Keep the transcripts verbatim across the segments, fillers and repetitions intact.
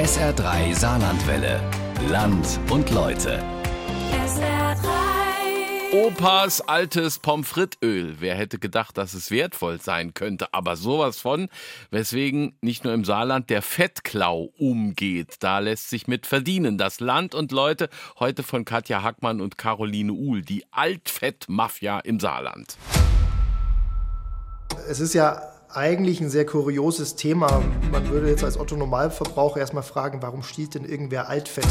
S R drei Saarlandwelle. Land und Leute. S R drei. Opas altes Pommes frites-Öl. Wer hätte gedacht, dass es wertvoll sein könnte? Aber sowas von, weswegen nicht nur im Saarland der Fettklau umgeht. Da lässt sich mit verdienen. Das Land und Leute, heute von Katja Hackmann und Caroline Uhl, die Altfett-Mafia im Saarland. Es ist ja eigentlich ein sehr kurioses Thema. Man würde jetzt als Otto-Normalverbraucher erstmal fragen, warum stiehlt denn irgendwer Altfett?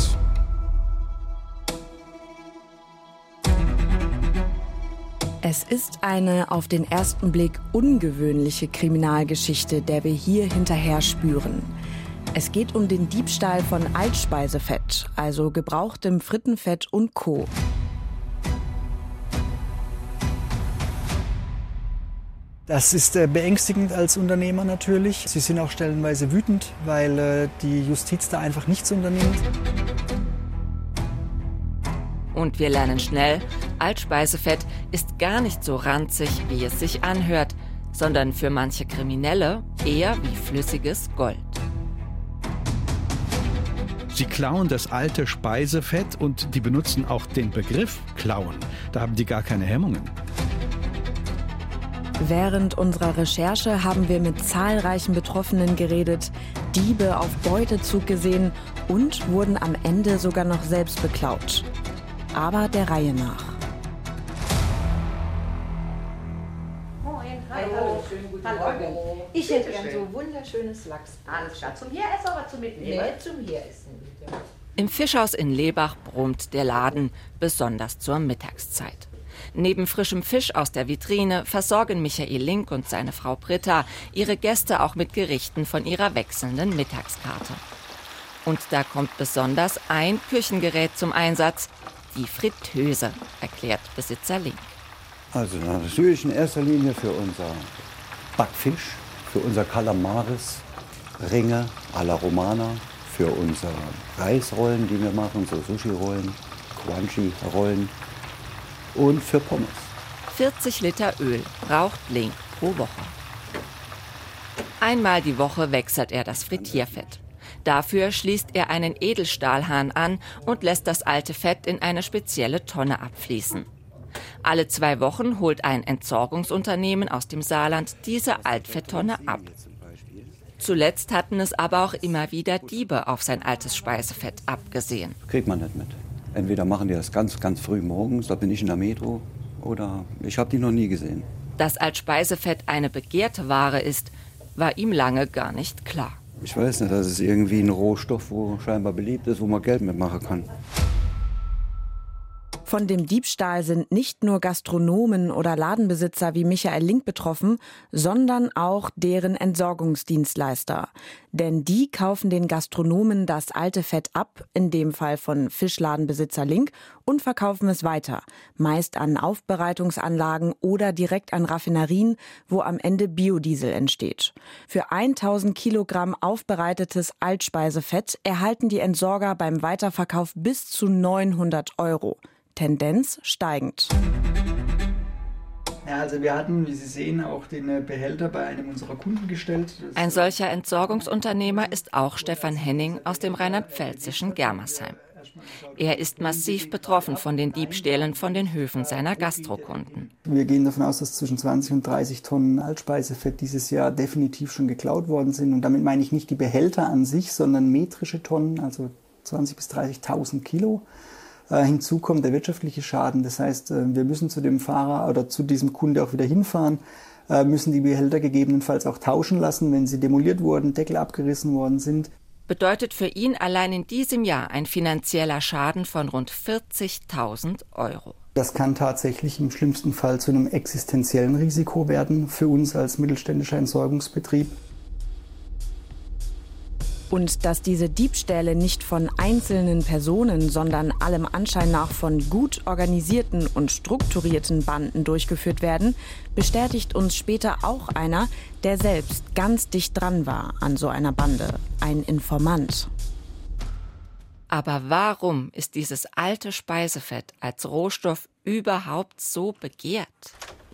Es ist eine auf den ersten Blick ungewöhnliche Kriminalgeschichte, der wir hier hinterher spüren. Es geht um den Diebstahl von Altspeisefett, also gebrauchtem Frittenfett und Co. Das ist äh, beängstigend als Unternehmer natürlich. Sie sind auch stellenweise wütend, weil äh, die Justiz da einfach nichts unternimmt. Und wir lernen schnell, Altspeisefett ist gar nicht so ranzig, wie es sich anhört, sondern für manche Kriminelle eher wie flüssiges Gold. Sie klauen das alte Speisefett und die benutzen auch den Begriff klauen. Da haben die gar keine Hemmungen. Während unserer Recherche haben wir mit zahlreichen Betroffenen geredet, Diebe auf Beutezug gesehen und wurden am Ende sogar noch selbst beklaut. Aber der Reihe nach. Moin, hallo. Schönen guten Morgen. Ich hätte gern so wunderschönes Lachs. Alles klar. Zum Hieressen oder zum Mitnehmen? Nee, zum Hieressen. Bitte. Im Fischhaus in Lebach brummt der Laden, besonders zur Mittagszeit. Neben frischem Fisch aus der Vitrine versorgen Michael Link und seine Frau Britta ihre Gäste auch mit Gerichten von ihrer wechselnden Mittagskarte. Und da kommt besonders ein Küchengerät zum Einsatz, die Fritteuse, erklärt Besitzer Link. Also natürlich in erster Linie für unser Backfisch, für unser Kalamaris, Ringe alla Romana, für unsere Reisrollen, die wir machen, so Sushi-Rollen, Guanchi-Rollen und für Pommes. vierzig Liter Öl braucht Link pro Woche. Einmal die Woche wechselt er das Frittierfett. Dafür schließt er einen Edelstahlhahn an und lässt das alte Fett in eine spezielle Tonne abfließen. Alle zwei Wochen holt ein Entsorgungsunternehmen aus dem Saarland diese Altfetttonne ab. Zuletzt hatten es aber auch immer wieder Diebe auf sein altes Speisefett abgesehen. Kriegt man nicht mit. Entweder machen die das ganz, ganz früh morgens, da bin ich in der Metro, oder ich habe die noch nie gesehen. Dass Altspeisefett eine begehrte Ware ist, war ihm lange gar nicht klar. Ich weiß nicht, das ist irgendwie ein Rohstoff, wo scheinbar beliebt ist, wo man Geld mitmachen kann. Von dem Diebstahl sind nicht nur Gastronomen oder Ladenbesitzer wie Michael Link betroffen, sondern auch deren Entsorgungsdienstleister. Denn die kaufen den Gastronomen das alte Fett ab, in dem Fall von Fischladenbesitzer Link, und verkaufen es weiter, meist an Aufbereitungsanlagen oder direkt an Raffinerien, wo am Ende Biodiesel entsteht. Für tausend Kilogramm aufbereitetes Altspeisefett erhalten die Entsorger beim Weiterverkauf bis zu neunhundert Euro. Tendenz steigend. Ja, also wir hatten, wie Sie sehen, auch den Behälter bei einem unserer Kunden gestellt. Das Ein solcher Entsorgungsunternehmer ist auch Stefan Henning aus dem rheinland-pfälzischen Germersheim. Er ist massiv betroffen von den Diebstählen von den Höfen seiner Gastrokunden. Wir gehen davon aus, dass zwischen zwanzig und dreißig Tonnen Altspeisefett dieses Jahr definitiv schon geklaut worden sind. Und damit meine ich nicht die Behälter an sich, sondern metrische Tonnen, also zwanzigtausend bis dreißigtausend Kilo. Hinzu kommt der wirtschaftliche Schaden. Das heißt, wir müssen zu dem Fahrer oder zu diesem Kunde auch wieder hinfahren, müssen die Behälter gegebenenfalls auch tauschen lassen, wenn sie demoliert wurden, Deckel abgerissen worden sind. Bedeutet für ihn allein in diesem Jahr ein finanzieller Schaden von rund vierzigtausend Euro. Das kann tatsächlich im schlimmsten Fall zu einem existenziellen Risiko werden für uns als mittelständischer Entsorgungsbetrieb. Und dass diese Diebstähle nicht von einzelnen Personen, sondern allem Anschein nach von gut organisierten und strukturierten Banden durchgeführt werden, bestätigt uns später auch einer, der selbst ganz dicht dran war an so einer Bande, ein Informant. Aber warum ist dieses alte Speisefett als Rohstoff überhaupt so begehrt?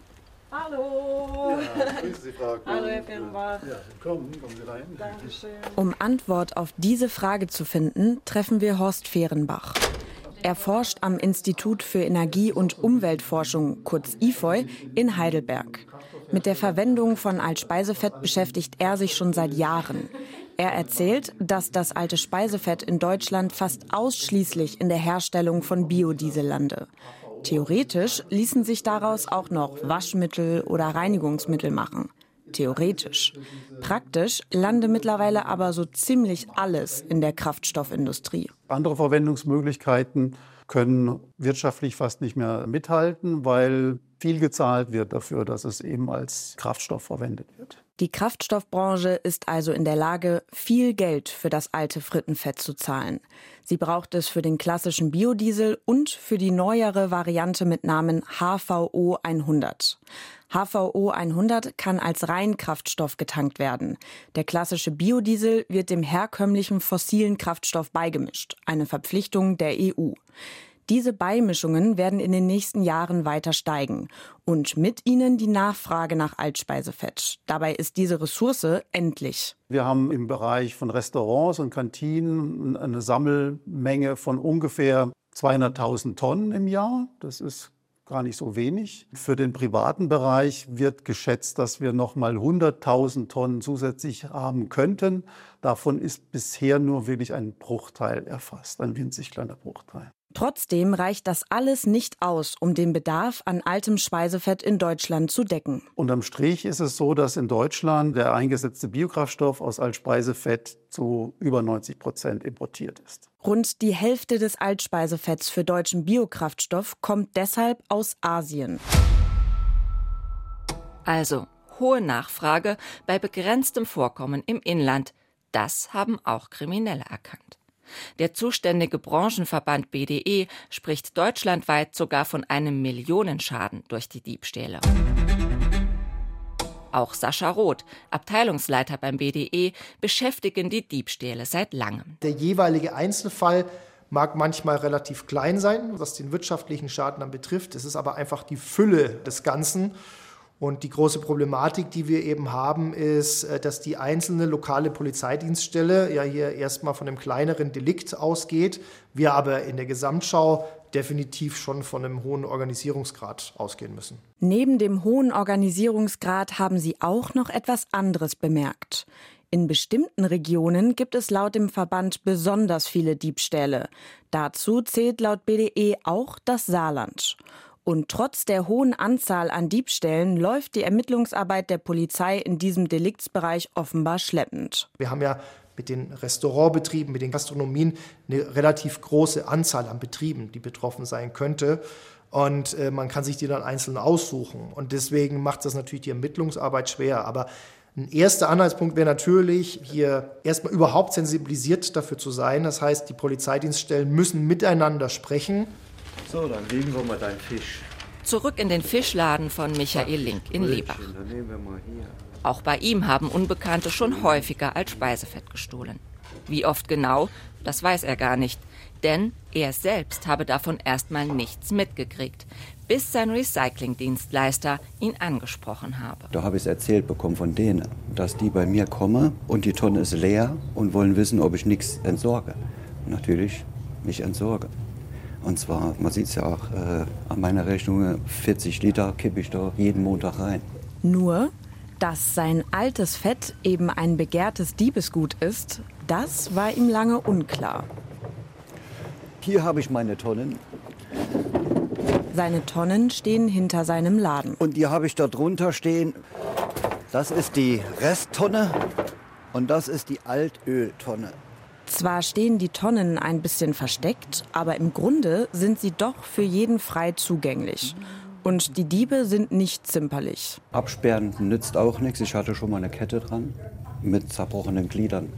Hallo. Ja, grüße Sie, Frau Kuhn. Hallo, Herr Fehrenbach. Ja, willkommen. Kommen Sie rein. Dankeschön. Um Antwort auf diese Frage zu finden, treffen wir Horst Fehrenbach. Er forscht am Institut für Energie- und Umweltforschung, kurz I F O I, in Heidelberg. Mit der Verwendung von Altspeisefett beschäftigt er sich schon seit Jahren. Er erzählt, dass das alte Speisefett in Deutschland fast ausschließlich in der Herstellung von Biodiesel lande. Theoretisch ließen sich daraus auch noch Waschmittel oder Reinigungsmittel machen. Theoretisch. Praktisch lande mittlerweile aber so ziemlich alles in der Kraftstoffindustrie. Andere Verwendungsmöglichkeiten können wirtschaftlich fast nicht mehr mithalten, weil viel gezahlt wird dafür, dass es eben als Kraftstoff verwendet wird. Die Kraftstoffbranche ist also in der Lage, viel Geld für das alte Frittenfett zu zahlen. Sie braucht es für den klassischen Biodiesel und für die neuere Variante mit Namen H V O hundert. H V O hundert kann als Reinkraftstoff getankt werden. Der klassische Biodiesel wird dem herkömmlichen fossilen Kraftstoff beigemischt, eine Verpflichtung der E U. Diese Beimischungen werden in den nächsten Jahren weiter steigen und mit ihnen die Nachfrage nach Altspeisefett. Dabei ist diese Ressource endlich. Wir haben im Bereich von Restaurants und Kantinen eine Sammelmenge von ungefähr zweihunderttausend Tonnen im Jahr. Das ist gar nicht so wenig. Für den privaten Bereich wird geschätzt, dass wir noch mal hunderttausend Tonnen zusätzlich haben könnten. Davon ist bisher nur wirklich ein Bruchteil erfasst, ein winzig kleiner Bruchteil. Trotzdem reicht das alles nicht aus, um den Bedarf an altem Speisefett in Deutschland zu decken. Unterm Strich ist es so, dass in Deutschland der eingesetzte Biokraftstoff aus Altspeisefett zu über neunzig Prozent importiert ist. Rund die Hälfte des Altspeisefetts für deutschen Biokraftstoff kommt deshalb aus Asien. Also hohe Nachfrage bei begrenztem Vorkommen im Inland. Das haben auch Kriminelle erkannt. Der zuständige Branchenverband B D E spricht deutschlandweit sogar von einem Millionenschaden durch die Diebstähle. Auch Sascha Roth, Abteilungsleiter beim B D E, beschäftigen die Diebstähle seit langem. Der jeweilige Einzelfall mag manchmal relativ klein sein, was den wirtschaftlichen Schaden dann betrifft. Es ist aber einfach die Fülle des Ganzen. Und die große Problematik, die wir eben haben, ist, dass die einzelne lokale Polizeidienststelle ja hier erstmal von einem kleineren Delikt ausgeht, wir aber in der Gesamtschau definitiv schon von einem hohen Organisierungsgrad ausgehen müssen. Neben dem hohen Organisierungsgrad haben sie auch noch etwas anderes bemerkt. In bestimmten Regionen gibt es laut dem Verband besonders viele Diebstähle. Dazu zählt laut B D E auch das Saarland. Und trotz der hohen Anzahl an Diebstählen läuft die Ermittlungsarbeit der Polizei in diesem Deliktsbereich offenbar schleppend. Wir haben ja mit den Restaurantbetrieben, mit den Gastronomien eine relativ große Anzahl an Betrieben, die betroffen sein könnte. Und äh, man kann sich die dann einzeln aussuchen. Und deswegen macht das natürlich die Ermittlungsarbeit schwer. Aber ein erster Anhaltspunkt wäre natürlich, hier erstmal überhaupt sensibilisiert dafür zu sein. Das heißt, die Polizeidienststellen müssen miteinander sprechen. So, dann legen wir mal deinen Fisch. Zurück in den Fischladen von Michael Link in Lebach. Dann nehmen wir mal hier. Auch bei ihm haben Unbekannte schon häufiger Altspeisefett gestohlen. Wie oft genau, das weiß er gar nicht. Denn er selbst habe davon erstmal nichts mitgekriegt, bis sein Recyclingdienstleister ihn angesprochen habe. Da habe ich es erzählt bekommen von denen, dass die bei mir kommen und die Tonne ist leer und wollen wissen, ob ich nichts entsorge. Und natürlich mich entsorge. Und zwar, man sieht es ja auch äh, an meiner Rechnung, vierzig Liter kippe ich da jeden Montag rein. Nur, dass sein altes Fett eben ein begehrtes Diebesgut ist, das war ihm lange unklar. Hier habe ich meine Tonnen. Seine Tonnen stehen hinter seinem Laden. Und die habe ich da drunter stehen. Das ist die Resttonne und das ist die Altöltonne. Zwar stehen die Tonnen ein bisschen versteckt, aber im Grunde sind sie doch für jeden frei zugänglich. Und die Diebe sind nicht zimperlich. Absperren nützt auch nichts. Ich hatte schon mal eine Kette dran mit zerbrochenen Gliedern.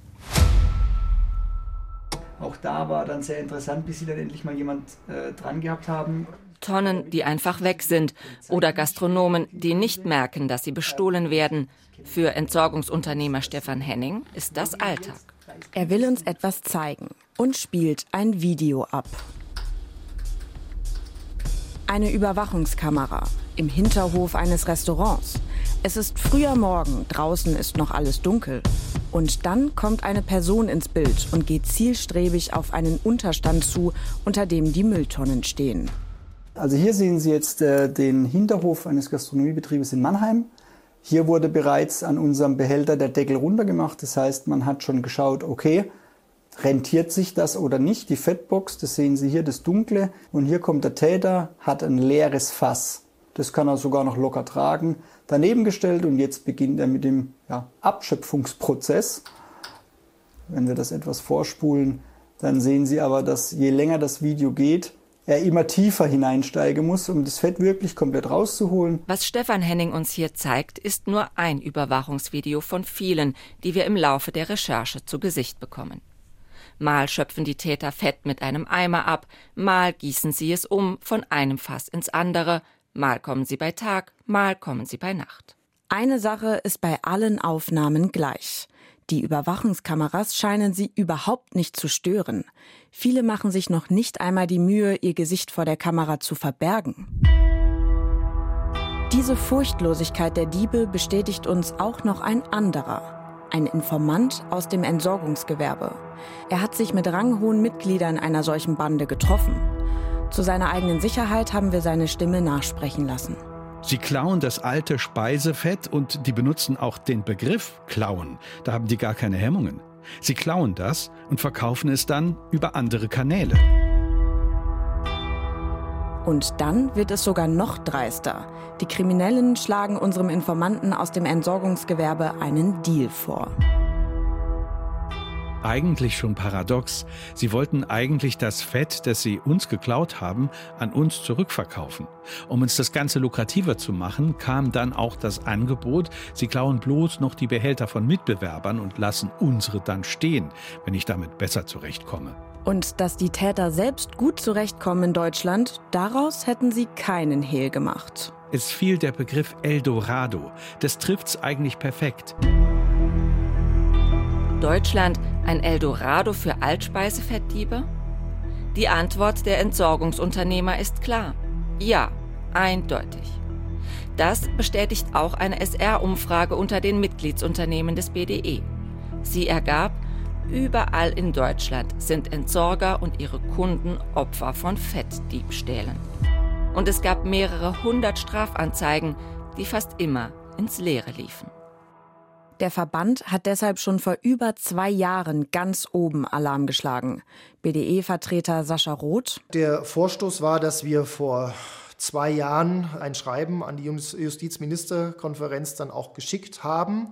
Auch da war dann sehr interessant, bis sie dann endlich mal jemand äh, dran gehabt haben. Tonnen, die einfach weg sind. Oder Gastronomen, die nicht merken, dass sie bestohlen werden. Für Entsorgungsunternehmer Stefan Henning ist das Alltag. Er will uns etwas zeigen und spielt ein Video ab. Eine Überwachungskamera. im Hinterhof eines Restaurants. Es ist früher Morgen, draußen ist noch alles dunkel. Und dann kommt eine Person ins Bild und geht zielstrebig auf einen Unterstand zu, unter dem die Mülltonnen stehen. Also hier sehen Sie jetzt äh, den Hinterhof eines Gastronomiebetriebes in Mannheim. Hier wurde bereits an unserem Behälter der Deckel runtergemacht. Das heißt, man hat schon geschaut, okay, rentiert sich das oder nicht? Die Fettbox, das sehen Sie hier, das Dunkle. Und hier kommt der Täter, hat ein leeres Fass. Das kann er sogar noch locker tragen. Daneben gestellt und jetzt beginnt er mit dem ja, Abschöpfungsprozess. Wenn wir das etwas vorspulen, dann sehen Sie aber, dass je länger das Video geht, er immer tiefer hineinsteigen muss, um das Fett wirklich komplett rauszuholen. Was Stefan Henning uns hier zeigt, ist nur ein Überwachungsvideo von vielen, die wir im Laufe der Recherche zu Gesicht bekommen. Mal schöpfen die Täter Fett mit einem Eimer ab, mal gießen sie es um von einem Fass ins andere, mal kommen sie bei Tag, mal kommen sie bei Nacht. Eine Sache ist bei allen Aufnahmen gleich. Die Überwachungskameras scheinen sie überhaupt nicht zu stören. Viele machen sich noch nicht einmal die Mühe, ihr Gesicht vor der Kamera zu verbergen. Diese Furchtlosigkeit der Diebe bestätigt uns auch noch ein anderer. Ein Informant aus dem Entsorgungsgewerbe. Er hat sich mit ranghohen Mitgliedern einer solchen Bande getroffen. Zu seiner eigenen Sicherheit haben wir seine Stimme nachsprechen lassen. Sie klauen das alte Speisefett und die benutzen auch den Begriff klauen. Da haben die gar keine Hemmungen. Sie klauen das und verkaufen es dann über andere Kanäle. Und dann wird es sogar noch dreister. Die Kriminellen schlagen unserem Informanten aus dem Entsorgungsgewerbe einen Deal vor. Eigentlich schon paradox. Sie wollten eigentlich das Fett, das sie uns geklaut haben, an uns zurückverkaufen. Um uns das Ganze lukrativer zu machen, kam dann auch das Angebot, sie klauen bloß noch die Behälter von Mitbewerbern und lassen unsere dann stehen, wenn ich damit besser zurechtkomme. Und dass die Täter selbst gut zurechtkommen in Deutschland, daraus hätten sie keinen Hehl gemacht. Es fiel der Begriff Eldorado. Das trifft's eigentlich perfekt. Deutschland ein Eldorado für Altspeisefettdiebe? Die Antwort der Entsorgungsunternehmer ist klar. Ja, eindeutig. Das bestätigt auch eine S R-Umfrage unter den Mitgliedsunternehmen des B D E. Sie ergab, überall in Deutschland sind Entsorger und ihre Kunden Opfer von Fettdiebstählen. Und es gab mehrere hundert Strafanzeigen, die fast immer ins Leere liefen. Der Verband hat deshalb schon vor über zwei Jahren ganz oben Alarm geschlagen. B D E-Vertreter Sascha Roth. Der Vorstoß war, dass wir vor zwei Jahren ein Schreiben an die Justizministerkonferenz dann auch geschickt haben,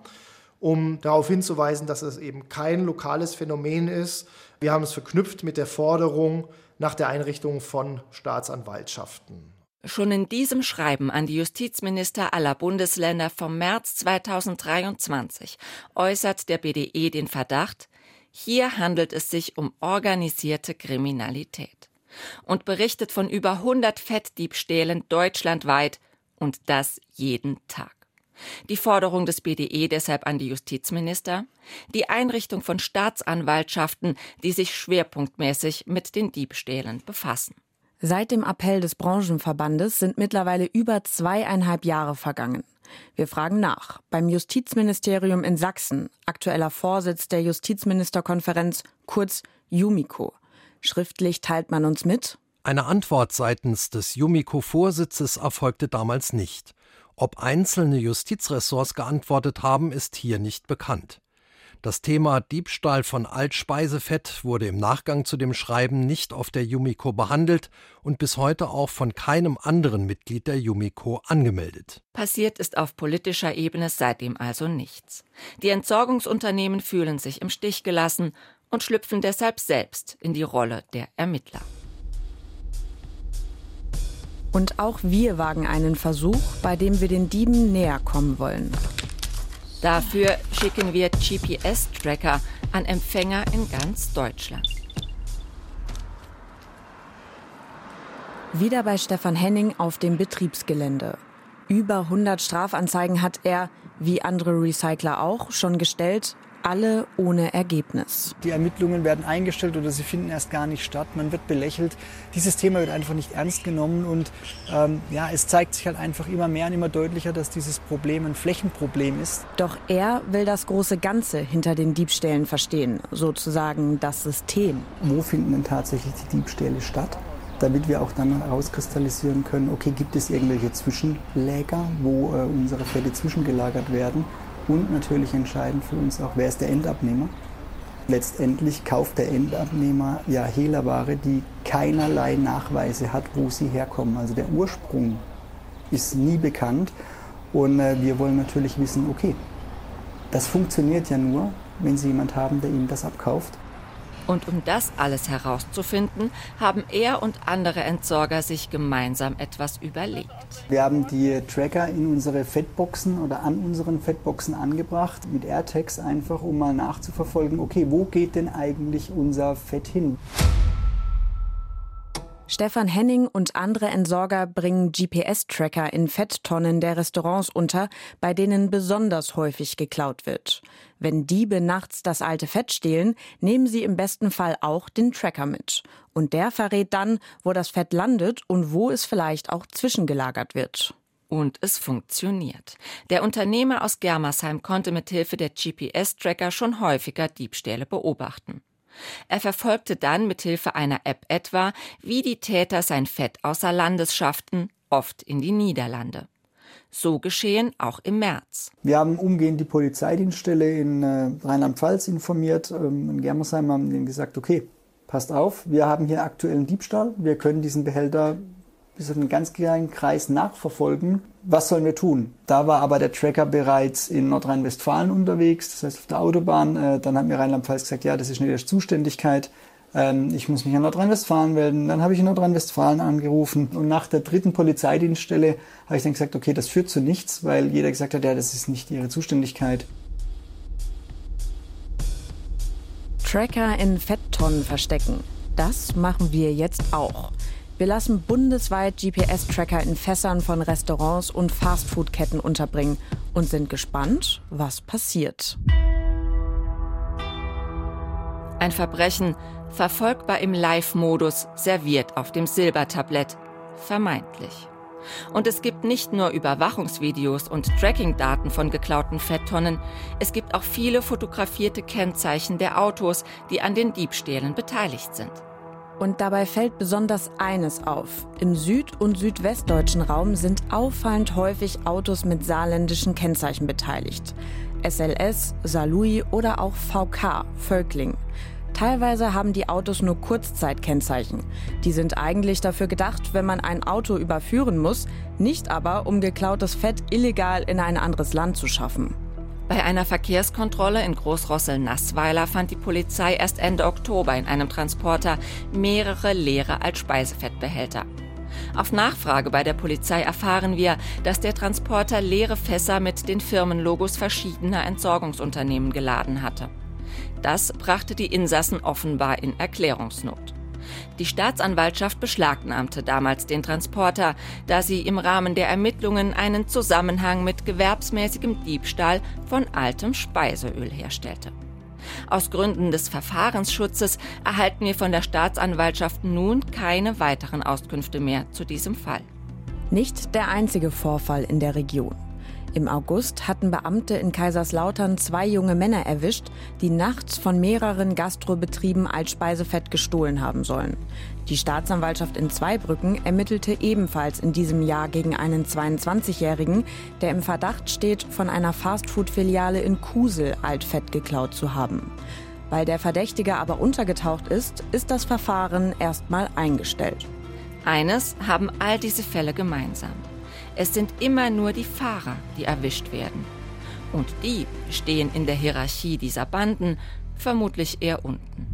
um darauf hinzuweisen, dass es eben kein lokales Phänomen ist. Wir haben es verknüpft mit der Forderung nach der Einrichtung von Staatsanwaltschaften. Schon in diesem Schreiben an die Justizminister aller Bundesländer vom März zweitausenddreiundzwanzig äußert der B D E den Verdacht, hier handelt es sich um organisierte Kriminalität und berichtet von über hundert Fettdiebstählen deutschlandweit und das jeden Tag. Die Forderung des B D E deshalb an die Justizminister, die Einrichtung von Staatsanwaltschaften, die sich schwerpunktmäßig mit den Diebstählen befassen. Seit dem Appell des Branchenverbandes sind mittlerweile über zweieinhalb Jahre vergangen. Wir fragen nach. Beim Justizministerium in Sachsen, aktueller Vorsitz der Justizministerkonferenz, kurz JUMIKO. Schriftlich teilt man uns mit: Eine Antwort seitens des JUMIKO-Vorsitzes erfolgte damals nicht. Ob einzelne Justizressorts geantwortet haben, ist hier nicht bekannt. Das Thema Diebstahl von Altspeisefett wurde im Nachgang zu dem Schreiben nicht auf der JUMIKO behandelt und bis heute auch von keinem anderen Mitglied der JUMIKO angemeldet. Passiert ist auf politischer Ebene seitdem also nichts. Die Entsorgungsunternehmen fühlen sich im Stich gelassen und schlüpfen deshalb selbst in die Rolle der Ermittler. Und auch wir wagen einen Versuch, bei dem wir den Dieben näher kommen wollen. Dafür schicken wir G P S-Tracker an Empfänger in ganz Deutschland. Wieder bei Stefan Henning auf dem Betriebsgelände. Über hundert Strafanzeigen hat er, wie andere Recycler auch, schon gestellt, Alle ohne Ergebnis. Die Ermittlungen werden eingestellt oder sie finden erst gar nicht statt. Man wird belächelt. Dieses Thema wird einfach nicht ernst genommen. Und ähm, ja, es zeigt sich halt einfach immer mehr und immer deutlicher, dass dieses Problem ein Flächenproblem ist. Doch er will das große Ganze hinter den Diebstählen verstehen, sozusagen das System. Wo finden denn tatsächlich die Diebstähle statt? Damit wir auch dann herauskristallisieren können, okay, gibt es irgendwelche Zwischenläger, wo äh, unsere Fette zwischengelagert werden? Und natürlich entscheidend für uns auch, wer ist der Endabnehmer? Letztendlich kauft der Endabnehmer ja Hehlerware, die keinerlei Nachweise hat, wo sie herkommen. Also der Ursprung ist nie bekannt. Und äh, wir wollen natürlich wissen, okay, das funktioniert ja nur, wenn Sie jemanden haben, der Ihnen das abkauft. Und um das alles herauszufinden, haben er und andere Entsorger sich gemeinsam etwas überlegt. Wir haben die Tracker in unsere Fettboxen oder an unseren Fettboxen angebracht, mit AirTags einfach, um mal nachzuverfolgen, okay, wo geht denn eigentlich unser Fett hin? Stefan Henning und andere Entsorger bringen G P S-Tracker in Fetttonnen der Restaurants unter, bei denen besonders häufig geklaut wird. Wenn Diebe nachts das alte Fett stehlen, nehmen sie im besten Fall auch den Tracker mit. Und der verrät dann, wo das Fett landet und wo es vielleicht auch zwischengelagert wird. Und es funktioniert. Der Unternehmer aus Germersheim konnte mithilfe der G P S-Tracker schon häufiger Diebstähle beobachten. Er verfolgte dann mithilfe einer App etwa, wie die Täter sein Fett außer Landes schafften, oft in die Niederlande. So geschehen auch im März. Wir haben umgehend die Polizeidienststelle in äh, Rheinland-Pfalz informiert. Ähm, in Germersheim haben denen gesagt, okay, passt auf, wir haben hier aktuellen Diebstahl. Wir können diesen Behälter bis auf einen ganz kleinen Kreis nachverfolgen. Was sollen wir tun? Da war aber der Tracker bereits in Nordrhein-Westfalen unterwegs, das heißt auf der Autobahn. Äh, dann hat mir Rheinland-Pfalz gesagt, ja, das ist nicht ihre Zuständigkeit. Ähm, ich muss mich an Nordrhein-Westfalen melden. Dann habe ich in Nordrhein-Westfalen angerufen. Und nach der dritten Polizeidienststelle habe ich dann gesagt, okay, das führt zu nichts, weil jeder gesagt hat, ja, das ist nicht ihre Zuständigkeit. Tracker in Fetttonnen verstecken. Das machen wir jetzt auch. Wir lassen bundesweit G P S-Tracker in Fässern von Restaurants und Fastfood-Ketten unterbringen und sind gespannt, was passiert. Ein Verbrechen, verfolgbar im Live-Modus, serviert auf dem Silbertablett. Vermeintlich. Und es gibt nicht nur Überwachungsvideos und Tracking-Daten von geklauten Fetttonnen, es gibt auch viele fotografierte Kennzeichen der Autos, die an den Diebstählen beteiligt sind. Und dabei fällt besonders eines auf. Im süd- und südwestdeutschen Raum sind auffallend häufig Autos mit saarländischen Kennzeichen beteiligt. S L S, Saarlouis oder auch V K, Völkling. Teilweise haben die Autos nur Kurzzeitkennzeichen. Die sind eigentlich dafür gedacht, wenn man ein Auto überführen muss, nicht aber, um geklautes Fett illegal in ein anderes Land zu schaffen. Bei einer Verkehrskontrolle in Großrossel-Nassweiler fand die Polizei erst Ende Oktober in einem Transporter mehrere leere Altspeisefettbehälter. Auf Nachfrage bei der Polizei erfahren wir, dass der Transporter leere Fässer mit den Firmenlogos verschiedener Entsorgungsunternehmen geladen hatte. Das brachte die Insassen offenbar in Erklärungsnot. Die Staatsanwaltschaft beschlagnahmte damals den Transporter, da sie im Rahmen der Ermittlungen einen Zusammenhang mit gewerbsmäßigem Diebstahl von altem Speiseöl herstellte. Aus Gründen des Verfahrensschutzes erhalten wir von der Staatsanwaltschaft nun keine weiteren Auskünfte mehr zu diesem Fall. Nicht der einzige Vorfall in der Region. Im August hatten Beamte in Kaiserslautern zwei junge Männer erwischt, die nachts von mehreren Gastrobetrieben Altspeisefett gestohlen haben sollen. Die Staatsanwaltschaft in Zweibrücken ermittelte ebenfalls in diesem Jahr gegen einen zweiundzwanzigjährigen, der im Verdacht steht, von einer Fastfood-Filiale in Kusel Altfett geklaut zu haben. Weil der Verdächtige aber untergetaucht ist, ist das Verfahren erstmal eingestellt. Eines haben all diese Fälle gemeinsam. Es sind immer nur die Fahrer, die erwischt werden. Und die stehen in der Hierarchie dieser Banden vermutlich eher unten.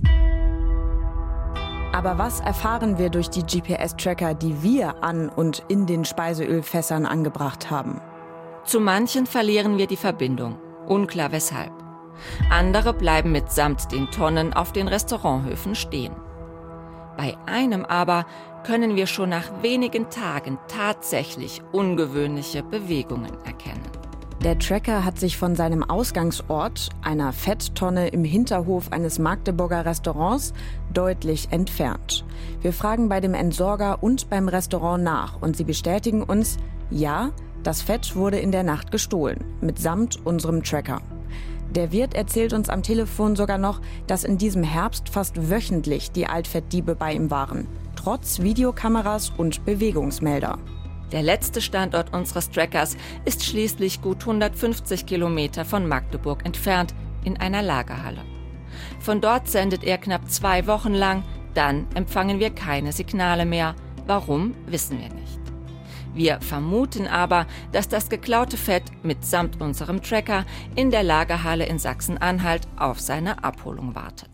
Aber was erfahren wir durch die G P S-Tracker, die wir an und in den Speiseölfässern angebracht haben? Zu manchen verlieren wir die Verbindung. Unklar weshalb. Andere bleiben mitsamt den Tonnen auf den Restauranthöfen stehen. Bei einem aber können wir schon nach wenigen Tagen tatsächlich ungewöhnliche Bewegungen erkennen. Der Tracker hat sich von seinem Ausgangsort, einer Fetttonne im Hinterhof eines Magdeburger Restaurants, deutlich entfernt. Wir fragen bei dem Entsorger und beim Restaurant nach und sie bestätigen uns, ja, das Fett wurde in der Nacht gestohlen, mitsamt unserem Tracker. Der Wirt erzählt uns am Telefon sogar noch, dass in diesem Herbst fast wöchentlich die Altfettdiebe bei ihm waren, trotz Videokameras und Bewegungsmelder. Der letzte Standort unseres Trackers ist schließlich gut hundertfünfzig Kilometer von Magdeburg entfernt, in einer Lagerhalle. Von dort sendet er knapp zwei Wochen lang, dann empfangen wir keine Signale mehr. Warum, wissen wir nicht. Wir vermuten aber, dass das geklaute Fett mitsamt unserem Tracker in der Lagerhalle in Sachsen-Anhalt auf seine Abholung wartet.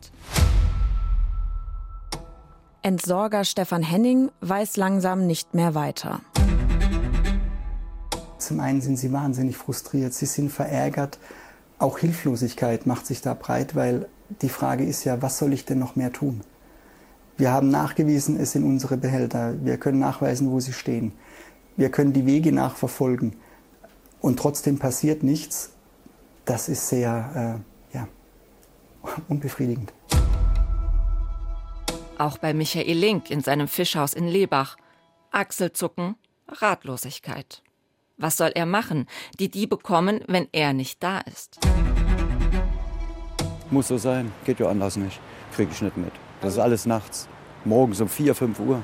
Entsorger Stefan Henning weiß langsam nicht mehr weiter. Zum einen sind sie wahnsinnig frustriert, sie sind verärgert. Auch Hilflosigkeit macht sich da breit, weil die Frage ist ja, was soll ich denn noch mehr tun? Wir haben nachgewiesen, es sind unsere Behälter. Wir können nachweisen, wo sie stehen. Wir können die Wege nachverfolgen. Und trotzdem passiert nichts. Das ist sehr äh, ja, unbefriedigend. Auch bei Michael Link in seinem Fischhaus in Lebach. Achselzucken, Ratlosigkeit. Was soll er machen? Die Diebe kommen, wenn er nicht da ist. Muss so sein, geht ja anders nicht. Kriege ich nicht mit. Das ist alles nachts, morgens um vier, fünf Uhr.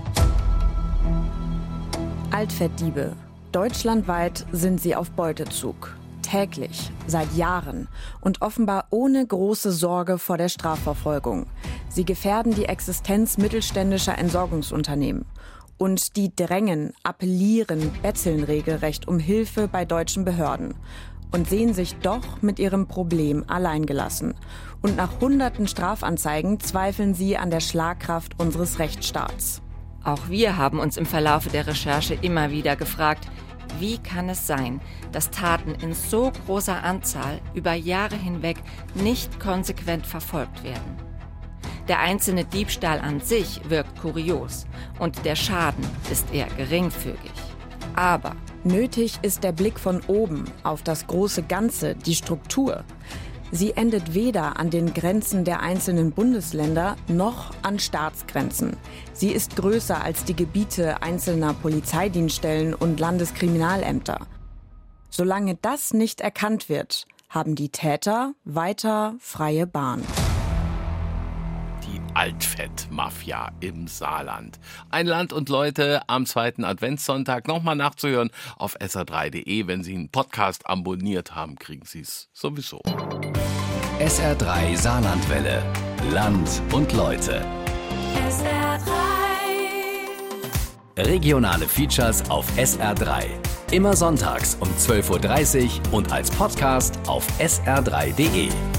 Altfettdiebe. Deutschlandweit sind sie auf Beutezug. Täglich, seit Jahren und offenbar ohne große Sorge vor der Strafverfolgung. Sie gefährden die Existenz mittelständischer Entsorgungsunternehmen. Und die drängen, appellieren, betteln regelrecht um Hilfe bei deutschen Behörden und sehen sich doch mit ihrem Problem alleingelassen. Und nach hunderten Strafanzeigen zweifeln sie an der Schlagkraft unseres Rechtsstaats. Auch wir haben uns im Verlaufe der Recherche immer wieder gefragt, wie kann es sein, dass Taten in so großer Anzahl über Jahre hinweg nicht konsequent verfolgt werden? Der einzelne Diebstahl an sich wirkt kurios und der Schaden ist eher geringfügig. Aber nötig ist der Blick von oben auf das große Ganze, die Struktur. Sie endet weder an den Grenzen der einzelnen Bundesländer noch an Staatsgrenzen. Sie ist größer als die Gebiete einzelner Polizeidienststellen und Landeskriminalämter. Solange das nicht erkannt wird, haben die Täter weiter freie Bahn. Die Altfett-Mafia im Saarland. Ein Land und Leute am zweiten Adventssonntag nochmal nachzuhören auf S R drei Punkt de. Wenn Sie einen Podcast abonniert haben, kriegen Sie es sowieso. S R drei Saarlandwelle. Land und Leute. S R drei. Regionale Features auf S R drei. Immer sonntags um zwölf Uhr dreißig und als Podcast auf S R drei Punkt de.